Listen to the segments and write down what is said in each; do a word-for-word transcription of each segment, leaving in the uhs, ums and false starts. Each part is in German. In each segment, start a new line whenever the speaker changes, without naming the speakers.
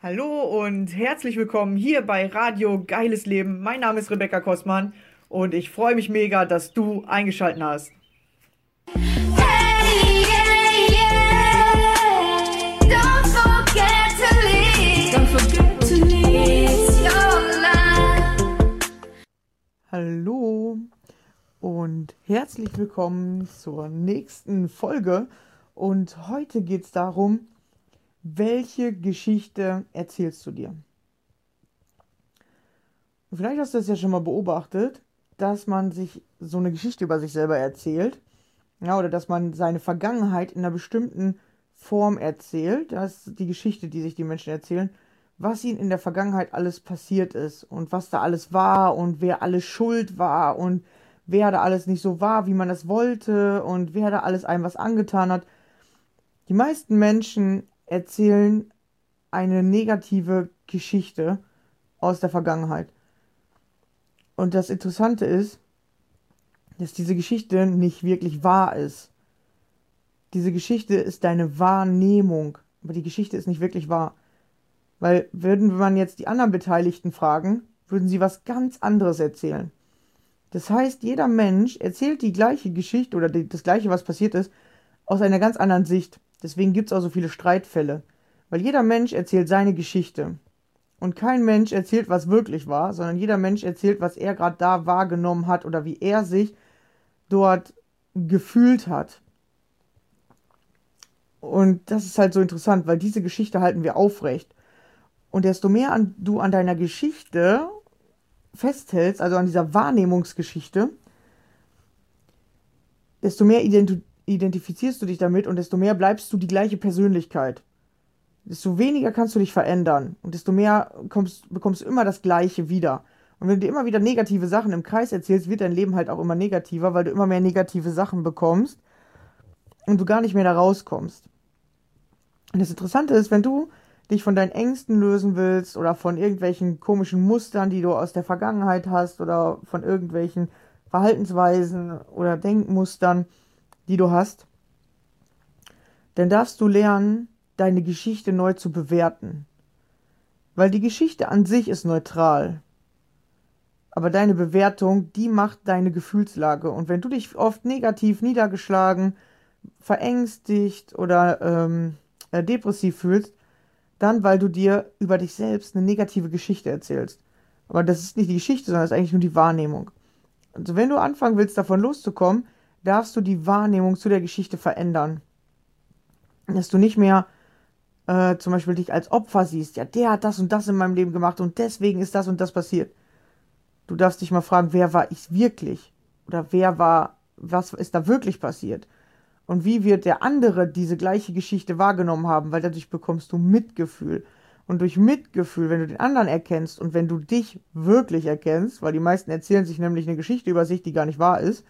Hallo und herzlich willkommen hier bei Radio Geiles Leben. Mein Name ist Rebecca Kostmann und ich freue mich mega, dass du eingeschaltet hast.
Hey, yeah, yeah. Don't forget to leave. Don't forget to leave. It's your life.
Hallo und herzlich willkommen zur nächsten Folge. Und heute geht es darum, welche Geschichte erzählst du dir? Und vielleicht hast du das ja schon mal beobachtet, dass man sich so eine Geschichte über sich selber erzählt. Ja, oder dass man seine Vergangenheit in einer bestimmten Form erzählt. Das ist die Geschichte, die sich die Menschen erzählen, was ihnen in der Vergangenheit alles passiert ist und was da alles war und wer alles schuld war und wer da alles nicht so war, wie man das wollte und wer da alles einem was angetan hat. Die meisten Menschen erzählen eine negative Geschichte aus der Vergangenheit. Und das Interessante ist, dass diese Geschichte nicht wirklich wahr ist. Diese Geschichte ist deine Wahrnehmung, aber die Geschichte ist nicht wirklich wahr. Weil würden man jetzt die anderen Beteiligten fragen, würden sie was ganz anderes erzählen. Das heißt, jeder Mensch erzählt die gleiche Geschichte oder die, das gleiche, was passiert ist, aus einer ganz anderen Sicht. Deswegen gibt es auch so viele Streitfälle. Weil jeder Mensch erzählt seine Geschichte. Und kein Mensch erzählt, was wirklich war, sondern jeder Mensch erzählt, was er gerade da wahrgenommen hat oder wie er sich dort gefühlt hat. Und das ist halt so interessant, weil diese Geschichte halten wir aufrecht. Und desto mehr an, du an deiner Geschichte festhältst, also an dieser Wahrnehmungsgeschichte, desto mehr identi- identifizierst du dich damit und desto mehr bleibst du die gleiche Persönlichkeit. Desto weniger kannst du dich verändern und desto mehr kommst, bekommst du immer das Gleiche wieder. Und wenn du dir immer wieder negative Sachen im Kreis erzählst, wird dein Leben halt auch immer negativer, weil du immer mehr negative Sachen bekommst und du gar nicht mehr da rauskommst. Und das Interessante ist, wenn du dich von deinen Ängsten lösen willst oder von irgendwelchen komischen Mustern, die du aus der Vergangenheit hast oder von irgendwelchen Verhaltensweisen oder Denkmustern, die du hast, dann darfst du lernen, deine Geschichte neu zu bewerten. Weil die Geschichte an sich ist neutral. Aber deine Bewertung, die macht deine Gefühlslage. Und wenn du dich oft negativ, niedergeschlagen, verängstigt oder ähm, äh, depressiv fühlst, dann, weil du dir über dich selbst eine negative Geschichte erzählst. Aber das ist nicht die Geschichte, sondern das ist eigentlich nur die Wahrnehmung. Also wenn du anfangen willst, davon loszukommen, darfst du die Wahrnehmung zu der Geschichte verändern. Dass du nicht mehr äh, zum Beispiel dich als Opfer siehst. Ja, der hat das und das in meinem Leben gemacht und deswegen ist das und das passiert. Du darfst dich mal fragen, wer war ich wirklich? Oder wer war, was ist da wirklich passiert? Und wie wird der andere diese gleiche Geschichte wahrgenommen haben? Weil dadurch bekommst du Mitgefühl. Und durch Mitgefühl, wenn du den anderen erkennst und wenn du dich wirklich erkennst, weil die meisten erzählen sich nämlich eine Geschichte über sich, die gar nicht wahr ist.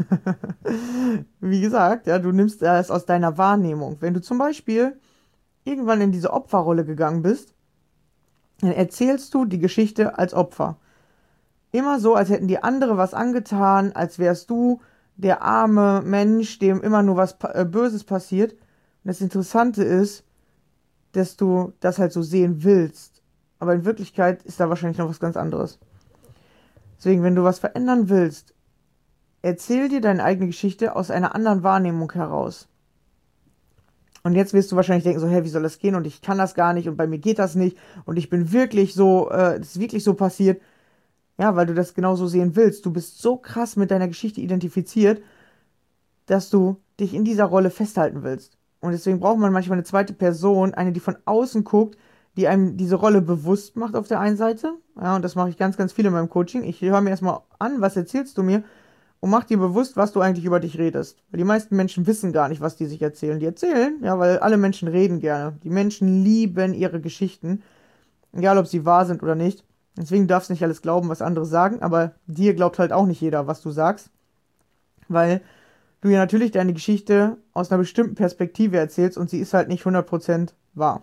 Wie gesagt, ja, du nimmst das aus deiner Wahrnehmung. Wenn du zum Beispiel irgendwann in diese Opferrolle gegangen bist, dann erzählst du die Geschichte als Opfer. Immer so, als hätten die andere was angetan, als wärst du der arme Mensch, dem immer nur was äh, Böses passiert. Und das Interessante ist, dass du das halt so sehen willst. Aber in Wirklichkeit ist da wahrscheinlich noch was ganz anderes. Deswegen, wenn du was verändern willst, erzähl dir deine eigene Geschichte aus einer anderen Wahrnehmung heraus. Und jetzt wirst du wahrscheinlich denken, so, hey, wie soll das gehen? Und ich kann das gar nicht und bei mir geht das nicht. Und ich bin wirklich so, äh, es ist wirklich so passiert. Ja, weil du das genauso sehen willst. Du bist so krass mit deiner Geschichte identifiziert, dass du dich in dieser Rolle festhalten willst. Und deswegen braucht man manchmal eine zweite Person, eine, die von außen guckt, die einem diese Rolle bewusst macht auf der einen Seite. Ja, und das mache ich ganz, ganz viel in meinem Coaching. Ich höre mir erstmal an, was erzählst du mir? Und mach dir bewusst, was du eigentlich über dich redest. Weil die meisten Menschen wissen gar nicht, was die sich erzählen. Die erzählen, ja, weil alle Menschen reden gerne. Die Menschen lieben ihre Geschichten. Egal, ob sie wahr sind oder nicht. Deswegen darfst du nicht alles glauben, was andere sagen. Aber dir glaubt halt auch nicht jeder, was du sagst. Weil du ja natürlich deine Geschichte aus einer bestimmten Perspektive erzählst. Und sie ist halt nicht hundert Prozent wahr.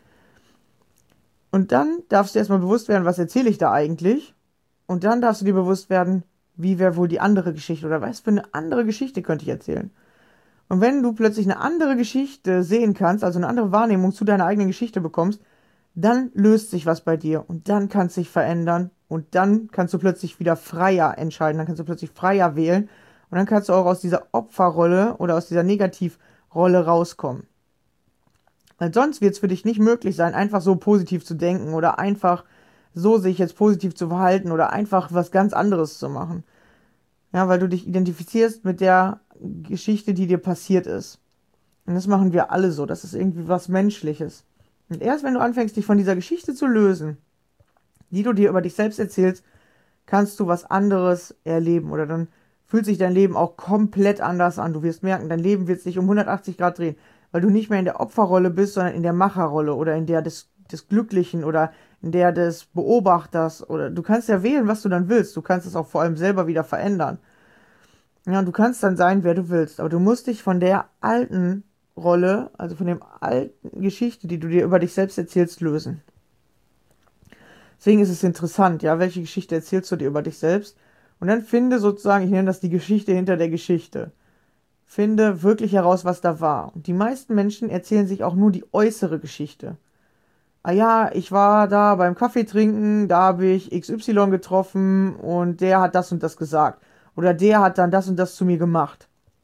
Und dann darfst du erstmal bewusst werden, was erzähle ich da eigentlich? Und dann darfst du dir bewusst werden, wie wäre wohl die andere Geschichte oder was für eine andere Geschichte könnte ich erzählen. Und wenn du plötzlich eine andere Geschichte sehen kannst, also eine andere Wahrnehmung zu deiner eigenen Geschichte bekommst, dann löst sich was bei dir und dann kann es sich verändern und dann kannst du plötzlich wieder freier entscheiden, dann kannst du plötzlich freier wählen und dann kannst du auch aus dieser Opferrolle oder aus dieser Negativrolle rauskommen. Weil sonst wird es für dich nicht möglich sein, einfach so positiv zu denken oder einfach so sich jetzt positiv zu verhalten oder einfach was ganz anderes zu machen. Ja, weil du dich identifizierst mit der Geschichte, die dir passiert ist. Und das machen wir alle so. Das ist irgendwie was Menschliches. Und erst wenn du anfängst, dich von dieser Geschichte zu lösen, die du dir über dich selbst erzählst, kannst du was anderes erleben. Oder dann fühlt sich dein Leben auch komplett anders an. Du wirst merken, dein Leben wird sich um hundertachtzig Grad drehen. Weil du nicht mehr in der Opferrolle bist, sondern in der Macherrolle oder in der des, des Glücklichen oder in der des Beobachters. Oder du kannst ja wählen, was du dann willst. Du kannst es auch vor allem selber wieder verändern. Ja, und du kannst dann sein, wer du willst. Aber du musst dich von der alten Rolle, also von der alten Geschichte, die du dir über dich selbst erzählst, lösen. Deswegen ist es interessant, ja, welche Geschichte erzählst du dir über dich selbst? Und dann finde sozusagen, ich nenne das die Geschichte hinter der Geschichte. Finde wirklich heraus, was da war. Und die meisten Menschen erzählen sich auch nur die äußere Geschichte. Ah ja, ich war da beim Kaffee trinken, da habe ich X Y getroffen und der hat das und das gesagt. Oder der hat dann das und das zu mir gemacht.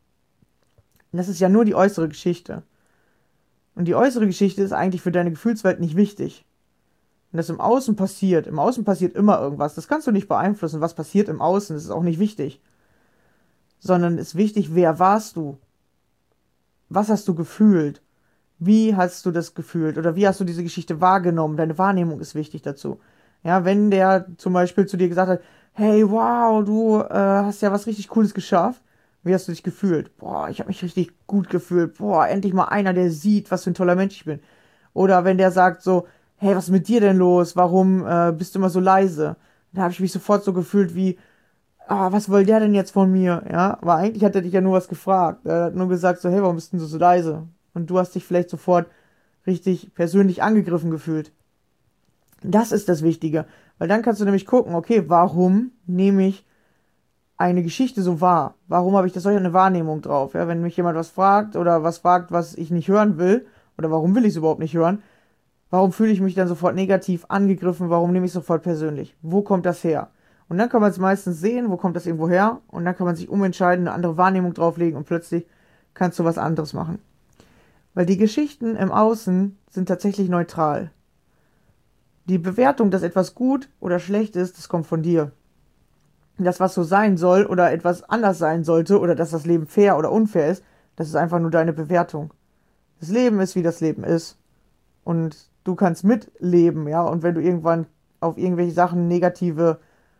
Und das ist ja nur die äußere Geschichte. Und die äußere Geschichte ist eigentlich für deine Gefühlswelt nicht wichtig. Und das im Außen passiert. Im Außen passiert immer irgendwas. Das kannst du nicht beeinflussen. Was passiert im Außen, das ist auch nicht wichtig. Sondern es ist wichtig, wer warst du? Was hast du gefühlt? Wie hast du das gefühlt? Oder wie hast du diese Geschichte wahrgenommen? Deine Wahrnehmung ist wichtig dazu. Ja, wenn der zum Beispiel zu dir gesagt hat, hey, wow, du äh, hast ja was richtig Cooles geschafft. Wie hast du dich gefühlt? Boah, ich habe mich richtig gut gefühlt. Boah, endlich mal einer, der sieht, was für ein toller Mensch ich bin. Oder wenn der sagt so, hey, was ist mit dir denn los? Warum äh, bist du immer so leise? Da habe ich mich sofort so gefühlt wie, ah, was will der denn jetzt von mir? Ja, aber eigentlich hat er dich ja nur was gefragt. Er hat nur gesagt so, hey, warum bist du denn so leise? Und du hast dich vielleicht sofort richtig persönlich angegriffen gefühlt. Das ist das Wichtige. Weil dann kannst du nämlich gucken, okay, warum nehme ich eine Geschichte so wahr? Warum habe ich da solch eine Wahrnehmung drauf? Ja, wenn mich jemand was fragt oder was fragt, was ich nicht hören will, oder warum will ich es überhaupt nicht hören, warum fühle ich mich dann sofort negativ angegriffen? Warum nehme ich es sofort persönlich? Wo kommt das her? Und dann kann man es meistens sehen, wo kommt das irgendwo her? Und dann kann man sich umentscheiden, eine andere Wahrnehmung drauflegen und plötzlich kannst du was anderes machen. Weil die Geschichten im Außen sind tatsächlich neutral. Die Bewertung, dass etwas gut oder schlecht ist, das kommt von dir. Das, was so sein soll oder etwas anders sein sollte oder dass das Leben fair oder unfair ist, das ist einfach nur deine Bewertung. Das Leben ist, wie das Leben ist. Und du kannst mitleben, ja. Und wenn du irgendwann auf irgendwelche Sachen negative,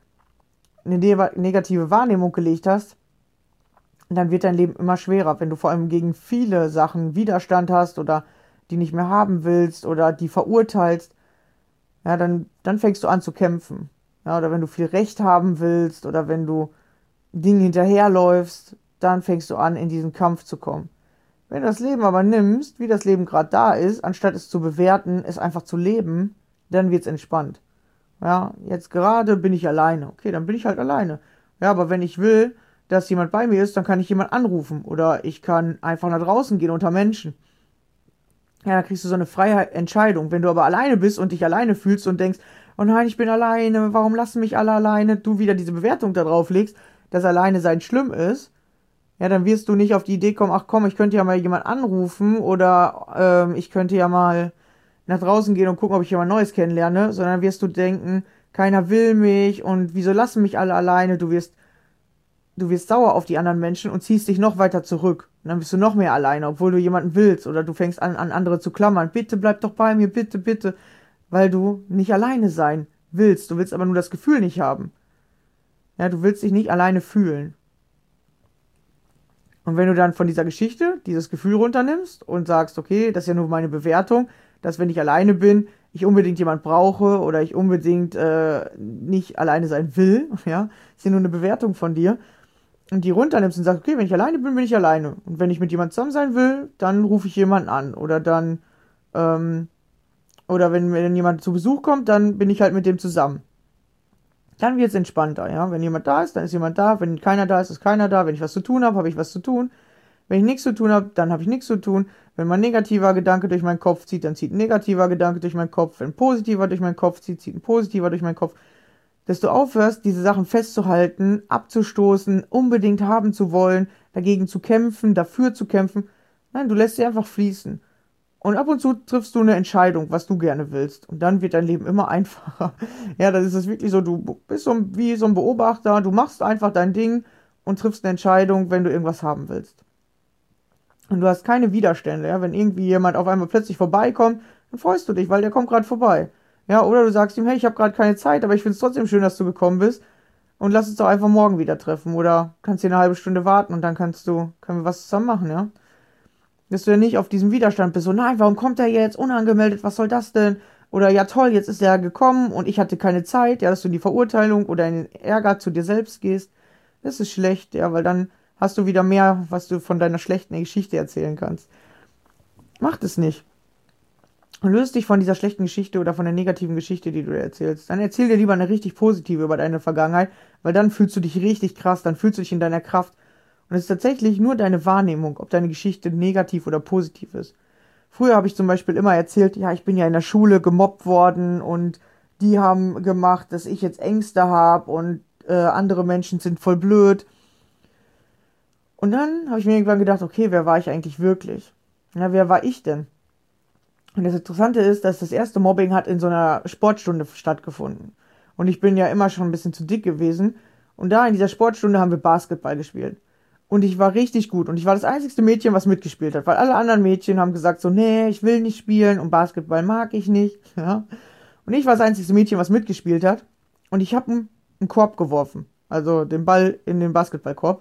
eine negative Wahrnehmung gelegt hast, dann wird dein Leben immer schwerer. Wenn du vor allem gegen viele Sachen Widerstand hast oder die nicht mehr haben willst oder die verurteilst, ja, dann, dann fängst du an zu kämpfen. Ja, oder wenn du viel Recht haben willst oder wenn du Dingen hinterherläufst, dann fängst du an, in diesen Kampf zu kommen. Wenn du das Leben aber nimmst, wie das Leben gerade da ist, anstatt es zu bewerten, es einfach zu leben, dann wird's entspannt. Ja, jetzt gerade bin ich alleine. Okay, dann bin ich halt alleine. Ja, aber wenn ich will, dass jemand bei mir ist, dann kann ich jemand anrufen. Oder ich kann einfach nach draußen gehen unter Menschen. Ja, da kriegst du so eine freie Entscheidung. Wenn du aber alleine bist und dich alleine fühlst und denkst, oh nein, ich bin alleine, warum lassen mich alle alleine, du wieder diese Bewertung da drauf legst, dass alleine sein schlimm ist, ja, dann wirst du nicht auf die Idee kommen, ach komm, ich könnte ja mal jemand anrufen oder ähm, ich könnte ja mal nach draußen gehen und gucken, ob ich jemand Neues kennenlerne, sondern wirst du denken, keiner will mich und wieso lassen mich alle alleine, du wirst du wirst sauer auf die anderen Menschen und ziehst dich noch weiter zurück. Und dann bist du noch mehr alleine, obwohl du jemanden willst. Oder du fängst an, an andere zu klammern. Bitte bleib doch bei mir, bitte, bitte. Weil du nicht alleine sein willst. Du willst aber nur das Gefühl nicht haben. Ja, du willst dich nicht alleine fühlen. Und wenn du dann von dieser Geschichte dieses Gefühl runternimmst und sagst, okay, das ist ja nur meine Bewertung, dass wenn ich alleine bin, ich unbedingt jemand brauche oder ich unbedingt äh, nicht alleine sein will, ja, ist ja nur eine Bewertung von dir. Und die runternimmst und sagst, okay, wenn ich alleine bin, bin ich alleine. Und wenn ich mit jemandem zusammen sein will, dann rufe ich jemanden an. Oder dann, ähm, oder wenn, wenn jemand zu Besuch kommt, dann bin ich halt mit dem zusammen. Dann wird es entspannter, ja. Wenn jemand da ist, dann ist jemand da. Wenn keiner da ist, ist keiner da. Wenn ich was zu tun habe, habe ich was zu tun. Wenn ich nichts zu tun habe, dann habe ich nichts zu tun. Wenn mein negativer Gedanke durch meinen Kopf zieht, dann zieht ein negativer Gedanke durch meinen Kopf. Wenn ein positiver durch meinen Kopf zieht, zieht ein positiver durch meinen Kopf. Dass du aufhörst, diese Sachen festzuhalten, abzustoßen, unbedingt haben zu wollen, dagegen zu kämpfen, dafür zu kämpfen. Nein, du lässt sie einfach fließen. Und ab und zu triffst du eine Entscheidung, was du gerne willst. Und dann wird dein Leben immer einfacher. Ja, das ist es wirklich so, du bist so wie so ein Beobachter, du machst einfach dein Ding und triffst eine Entscheidung, wenn du irgendwas haben willst. Und du hast keine Widerstände, ja. Wenn irgendwie jemand auf einmal plötzlich vorbeikommt, dann freust du dich, weil der kommt gerade vorbei. Ja, oder du sagst ihm, hey, ich habe gerade keine Zeit, aber ich finde es trotzdem schön, dass du gekommen bist. Und lass uns doch einfach morgen wieder treffen. Oder kannst dir eine halbe Stunde warten und dann kannst du, können wir was zusammen machen, ja. Dass du ja nicht auf diesem Widerstand bist, so, nein, warum kommt er jetzt unangemeldet, was soll das denn? Oder, ja toll, jetzt ist er gekommen und ich hatte keine Zeit, ja, dass du in die Verurteilung oder in den Ärger zu dir selbst gehst. Das ist schlecht, ja, weil dann hast du wieder mehr, was du von deiner schlechten Geschichte erzählen kannst. Mach das nicht. Und löst dich von dieser schlechten Geschichte oder von der negativen Geschichte, die du dir erzählst. Dann erzähl dir lieber eine richtig positive über deine Vergangenheit, weil dann fühlst du dich richtig krass, dann fühlst du dich in deiner Kraft. Und es ist tatsächlich nur deine Wahrnehmung, ob deine Geschichte negativ oder positiv ist. Früher habe ich zum Beispiel immer erzählt, ja, ich bin ja in der Schule gemobbt worden und die haben gemacht, dass ich jetzt Ängste habe und äh, andere Menschen sind voll blöd. Und dann habe ich mir irgendwann gedacht, okay, wer war ich eigentlich wirklich? Ja, wer war ich denn? Und das Interessante ist, dass das erste Mobbing hat in so einer Sportstunde stattgefunden. Und ich bin ja immer schon ein bisschen zu dick gewesen. Und da in dieser Sportstunde haben wir Basketball gespielt. Und ich war richtig gut. Und ich war das einzigste Mädchen, was mitgespielt hat. Weil alle anderen Mädchen haben gesagt so, nee, ich will nicht spielen und Basketball mag ich nicht. Ja. Und ich war das einzigste Mädchen, was mitgespielt hat. Und ich habe einen, einen Korb geworfen. Also den Ball in den Basketballkorb.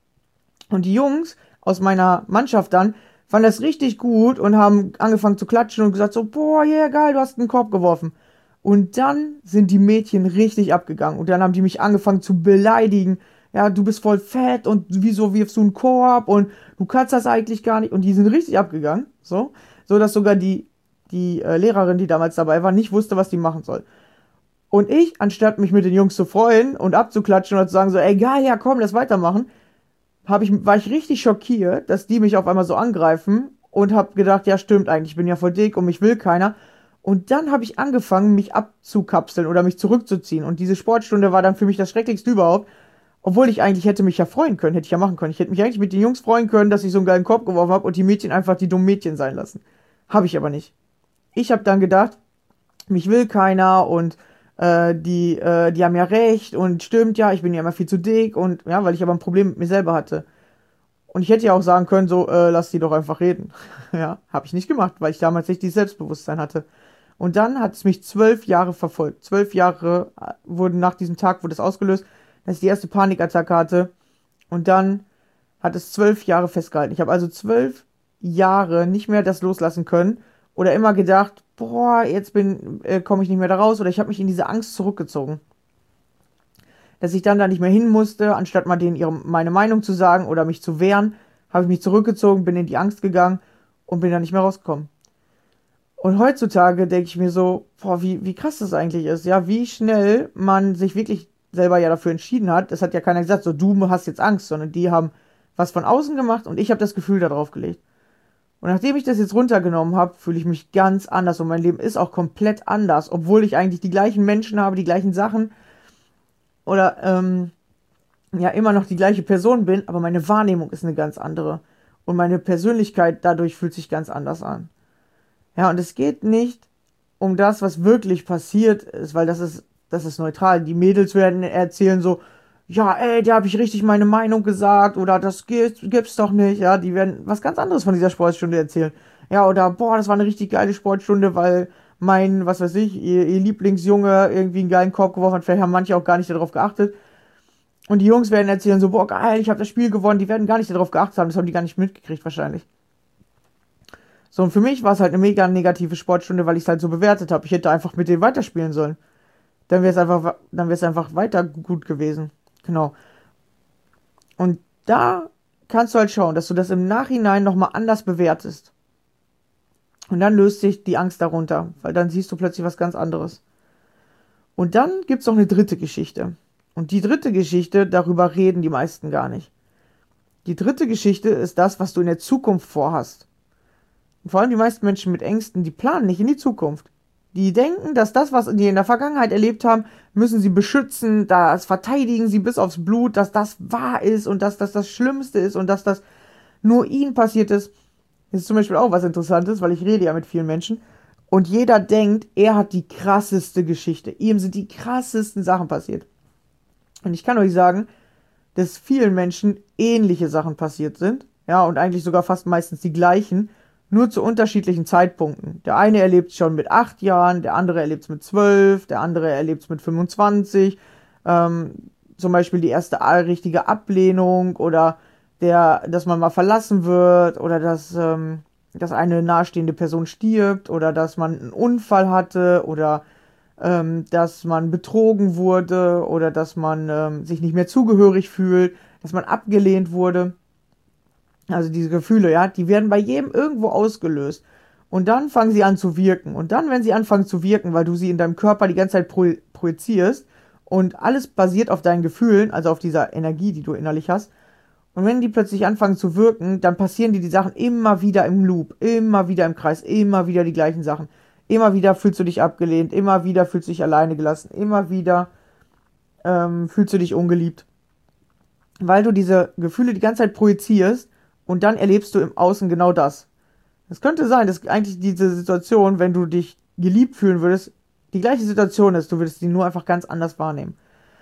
Und die Jungs aus meiner Mannschaft dann fanden das richtig gut und haben angefangen zu klatschen und gesagt so, boah, yeah, geil, du hast einen Korb geworfen. Und dann sind die Mädchen richtig abgegangen. Und dann haben die mich angefangen zu beleidigen. Ja, du bist voll fett und wieso wirfst du einen Korb und du kannst das eigentlich gar nicht. Und die sind richtig abgegangen. So, so dass sogar die, die äh, Lehrerin, die damals dabei war, nicht wusste, was die machen soll. Und ich, anstatt mich mit den Jungs zu freuen und abzuklatschen oder zu sagen so, ey, geil, ja komm, lass weitermachen, hab ich, war ich richtig schockiert, dass die mich auf einmal so angreifen und hab gedacht, ja stimmt eigentlich, ich bin ja voll dick und mich will keiner. Und dann habe ich angefangen, mich abzukapseln oder mich zurückzuziehen. Und diese Sportstunde war dann für mich das Schrecklichste überhaupt. Obwohl ich eigentlich hätte mich ja freuen können, hätte ich ja machen können. Ich hätte mich eigentlich mit den Jungs freuen können, dass ich so einen geilen Korb geworfen habe und die Mädchen einfach die dummen Mädchen sein lassen. Habe ich aber nicht. Ich habe dann gedacht, mich will keiner und äh, die, äh, die haben ja recht und stimmt ja, ich bin ja immer viel zu dick und ja, weil ich aber ein Problem mit mir selber hatte. Und ich hätte ja auch sagen können, so, äh, lass die doch einfach reden. Ja, habe ich nicht gemacht, weil ich damals nicht dieses Selbstbewusstsein hatte. Und dann hat es mich zwölf Jahre verfolgt. Zwölf Jahre wurden nach diesem Tag, wurde es ausgelöst, dass ich die erste Panikattacke hatte. Und dann hat es zwölf Jahre festgehalten. Ich habe also zwölf Jahre nicht mehr das loslassen können. Oder immer gedacht, boah, jetzt bin, äh, komme ich nicht mehr da raus. Oder ich habe mich in diese Angst zurückgezogen. Dass ich dann da nicht mehr hin musste, anstatt mal denen ihre, meine Meinung zu sagen oder mich zu wehren, habe ich mich zurückgezogen, bin in die Angst gegangen und bin da nicht mehr rausgekommen. Und heutzutage denke ich mir so, boah, wie, wie krass das eigentlich ist. Ja, wie schnell man sich wirklich selber ja dafür entschieden hat. Das hat ja keiner gesagt, so du hast jetzt Angst, sondern die haben was von außen gemacht und ich habe das Gefühl da drauf gelegt. Und nachdem ich das jetzt runtergenommen habe, fühle ich mich ganz anders und mein Leben ist auch komplett anders, obwohl ich eigentlich die gleichen Menschen habe, die gleichen Sachen oder ähm, ja immer noch die gleiche Person bin, aber meine Wahrnehmung ist eine ganz andere und meine Persönlichkeit dadurch fühlt sich ganz anders an. Ja, und es geht nicht um das, was wirklich passiert ist, weil das ist das ist neutral. Die Mädels werden erzählen so, ja, ey, da habe ich richtig meine Meinung gesagt oder das gibt's, gibt's doch nicht. Ja, die werden was ganz anderes von dieser Sportstunde erzählen. Ja, oder boah, das war eine richtig geile Sportstunde, weil mein, was weiß ich, ihr, ihr Lieblingsjunge irgendwie einen geilen Korb geworfen hat. Vielleicht haben manche auch gar nicht darauf geachtet. Und die Jungs werden erzählen so, boah, geil, ich habe das Spiel gewonnen. Die werden gar nicht darauf geachtet haben. Das haben die gar nicht mitgekriegt wahrscheinlich. So, und für mich war es halt eine mega negative Sportstunde, weil ich es halt so bewertet habe. Ich hätte einfach mit denen weiterspielen sollen. Dann wäre es einfach, dann wäre es einfach weiter gut gewesen. Genau. Und da kannst du halt schauen, dass du das im Nachhinein nochmal anders bewertest. Und dann löst sich die Angst darunter, weil dann siehst du plötzlich was ganz anderes. Und dann gibt es noch eine dritte Geschichte. Und die dritte Geschichte, darüber reden die meisten gar nicht. Die dritte Geschichte ist das, was du in der Zukunft vorhast. Und vor allem die meisten Menschen mit Ängsten, die planen nicht in die Zukunft. Die denken, dass das, was die in der Vergangenheit erlebt haben, müssen sie beschützen, das verteidigen sie bis aufs Blut, dass das wahr ist und dass das das Schlimmste ist und dass das nur ihnen passiert ist. Das ist zum Beispiel auch was Interessantes, weil ich rede ja mit vielen Menschen und jeder denkt, er hat die krasseste Geschichte. Ihm sind die krassesten Sachen passiert. Und ich kann euch sagen, dass vielen Menschen ähnliche Sachen passiert sind, ja, und eigentlich sogar fast meistens die gleichen, nur zu unterschiedlichen Zeitpunkten. Der eine erlebt es schon mit acht Jahren, der andere erlebt es mit zwölf, der andere erlebt es mit fünfundzwanzig. Ähm, zum Beispiel die erste richtige Ablehnung oder der, dass man mal verlassen wird oder dass, ähm, dass eine nahestehende Person stirbt oder dass man einen Unfall hatte oder ähm, dass man betrogen wurde oder dass man ähm, sich nicht mehr zugehörig fühlt, dass man abgelehnt wurde. Also diese Gefühle, ja, die werden bei jedem irgendwo ausgelöst. Und dann fangen sie an zu wirken. Und dann, wenn sie anfangen zu wirken, weil du sie in deinem Körper die ganze Zeit pro- projizierst und alles basiert auf deinen Gefühlen, also auf dieser Energie, die du innerlich hast. Und wenn die plötzlich anfangen zu wirken, dann passieren dir die Sachen immer wieder im Loop, immer wieder im Kreis, immer wieder die gleichen Sachen. Immer wieder fühlst du dich abgelehnt, immer wieder fühlst du dich alleine gelassen, immer wieder ähm, fühlst du dich ungeliebt. Weil du diese Gefühle die ganze Zeit projizierst. Und dann erlebst du im Außen genau das. Es könnte sein, dass eigentlich diese Situation, wenn du dich geliebt fühlen würdest, die gleiche Situation ist. Du würdest sie nur einfach ganz anders wahrnehmen.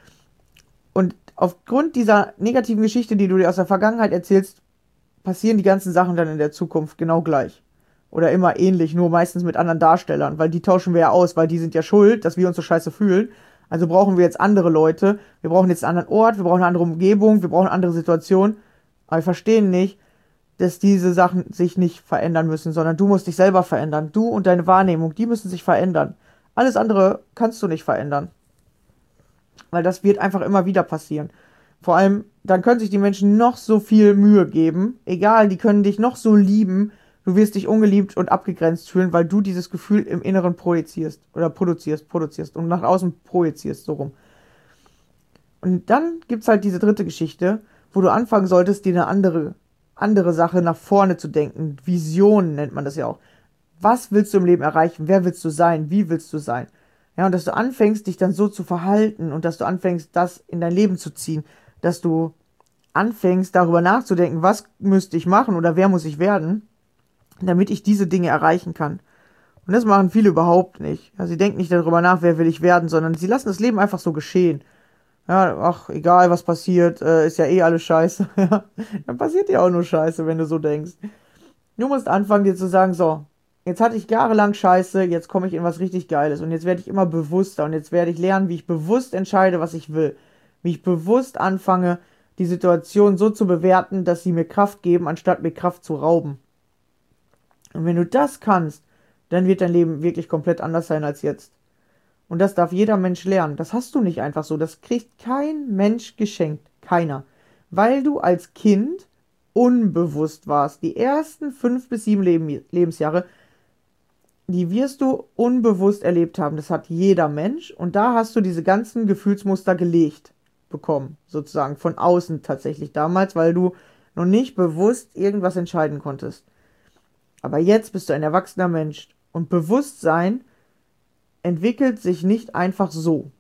Und aufgrund dieser negativen Geschichte, die du dir aus der Vergangenheit erzählst, passieren die ganzen Sachen dann in der Zukunft genau gleich. Oder immer ähnlich, nur meistens mit anderen Darstellern. Weil die tauschen wir ja aus, weil die sind ja schuld, dass wir uns so scheiße fühlen. Also brauchen wir jetzt andere Leute. Wir brauchen jetzt einen anderen Ort, wir brauchen eine andere Umgebung, wir brauchen eine andere Situation. Aber wir verstehen nicht, dass diese Sachen sich nicht verändern müssen, sondern du musst dich selber verändern. Du und deine Wahrnehmung, die müssen sich verändern. Alles andere kannst du nicht verändern. Weil das wird einfach immer wieder passieren. Vor allem, dann können sich die Menschen noch so viel Mühe geben. Egal, die können dich noch so lieben. Du wirst dich ungeliebt und abgegrenzt fühlen, weil du dieses Gefühl im Inneren projizierst. Oder produzierst, produzierst und nach außen projizierst, so rum. Und dann gibt's halt diese dritte Geschichte, wo du anfangen solltest, dir eine andere andere Sache nach vorne zu denken. Visionen nennt man das ja auch. Was willst du im Leben erreichen? Wer willst du sein? Wie willst du sein? Ja, und dass du anfängst, dich dann so zu verhalten und dass du anfängst, das in dein Leben zu ziehen. Dass du anfängst, darüber nachzudenken, was müsste ich machen oder wer muss ich werden, damit ich diese Dinge erreichen kann. Und das machen viele überhaupt nicht. Ja, sie denken nicht darüber nach, wer will ich werden, sondern sie lassen das Leben einfach so geschehen. Ja, ach, egal was passiert, äh, ist ja eh alles scheiße. Dann passiert ja auch nur Scheiße, wenn du so denkst. Du musst anfangen, dir zu sagen, so, jetzt hatte ich jahrelang Scheiße, jetzt komme ich in was richtig Geiles und jetzt werde ich immer bewusster und jetzt werde ich lernen, wie ich bewusst entscheide, was ich will. Wie ich bewusst anfange, die Situation so zu bewerten, dass sie mir Kraft geben, anstatt mir Kraft zu rauben. Und wenn du das kannst, dann wird dein Leben wirklich komplett anders sein als jetzt. Und das darf jeder Mensch lernen. Das hast du nicht einfach so. Das kriegt kein Mensch geschenkt. Keiner. Weil du als Kind unbewusst warst. Die ersten fünf bis sieben Leben, Lebensjahre, die wirst du unbewusst erlebt haben. Das hat jeder Mensch. Und da hast du diese ganzen Gefühlsmuster gelegt bekommen. Sozusagen von außen tatsächlich damals, weil du noch nicht bewusst irgendwas entscheiden konntest. Aber jetzt bist du ein erwachsener Mensch. Und Bewusstsein entwickelt sich nicht einfach so.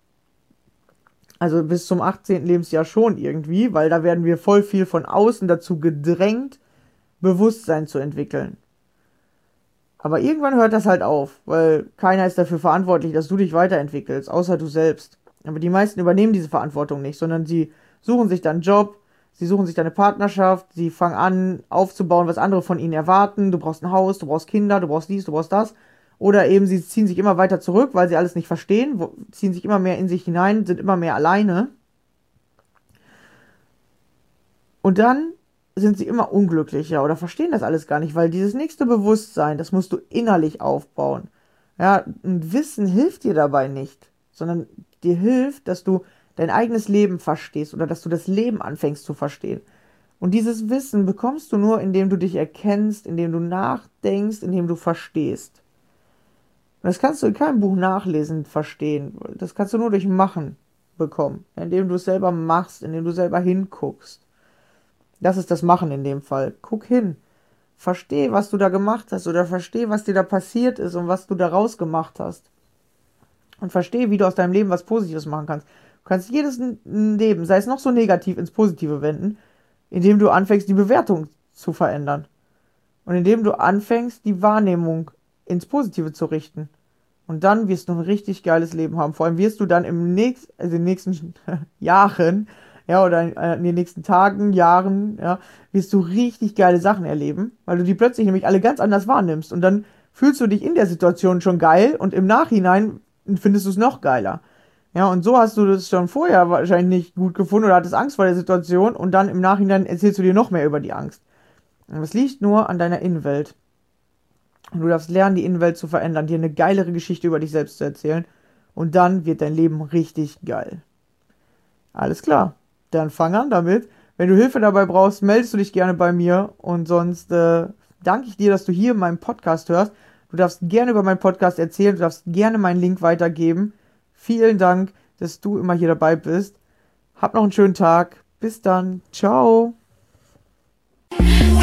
Also bis zum achtzehnten Lebensjahr schon irgendwie, weil da werden wir voll viel von außen dazu gedrängt, Bewusstsein zu entwickeln. Aber irgendwann hört das halt auf, weil keiner ist dafür verantwortlich, dass du dich weiterentwickelst, außer du selbst. Aber die meisten übernehmen diese Verantwortung nicht, sondern sie suchen sich dann einen Job, sie suchen sich dann eine Partnerschaft, sie fangen an aufzubauen, was andere von ihnen erwarten. Du brauchst ein Haus, du brauchst Kinder, du brauchst dies, du brauchst das. Oder eben sie ziehen sich immer weiter zurück, weil sie alles nicht verstehen, ziehen sich immer mehr in sich hinein, sind immer mehr alleine. Und dann sind sie immer unglücklicher oder verstehen das alles gar nicht, weil dieses nächste Bewusstsein, das musst du innerlich aufbauen. Ja, und Wissen hilft dir dabei nicht, sondern dir hilft, dass du dein eigenes Leben verstehst oder dass du das Leben anfängst zu verstehen. Und dieses Wissen bekommst du nur, indem du dich erkennst, indem du nachdenkst, indem du verstehst. Und das kannst du in keinem Buch nachlesen, verstehen. Das kannst du nur durch Machen bekommen. Indem du es selber machst, indem du selber hinguckst. Das ist das Machen in dem Fall. Guck hin. Versteh, was du da gemacht hast oder versteh, was dir da passiert ist und was du daraus gemacht hast. Und versteh, wie du aus deinem Leben was Positives machen kannst. Du kannst jedes Leben, sei es noch so negativ, ins Positive wenden, indem du anfängst, die Bewertung zu verändern. Und indem du anfängst, die Wahrnehmung ins Positive zu richten. Und dann wirst du ein richtig geiles Leben haben. Vor allem wirst du dann im nächsten, also in den nächsten Jahren, ja, oder in den nächsten Tagen, Jahren, ja, wirst du richtig geile Sachen erleben, weil du die plötzlich nämlich alle ganz anders wahrnimmst. Und dann fühlst du dich in der Situation schon geil und im Nachhinein findest du es noch geiler. Ja, und so hast du das schon vorher wahrscheinlich nicht gut gefunden oder hattest Angst vor der Situation und dann im Nachhinein erzählst du dir noch mehr über die Angst. Und es liegt nur an deiner Innenwelt. Und du darfst lernen, die Innenwelt zu verändern, dir eine geilere Geschichte über dich selbst zu erzählen. Und dann wird dein Leben richtig geil. Alles klar. Dann fang an damit. Wenn du Hilfe dabei brauchst, meldest du dich gerne bei mir. Und sonst äh, danke ich dir, dass du hier meinen Podcast hörst. Du darfst gerne über meinen Podcast erzählen. Du darfst gerne meinen Link weitergeben. Vielen Dank, dass du immer hier dabei bist. Hab noch einen schönen Tag. Bis dann. Ciao.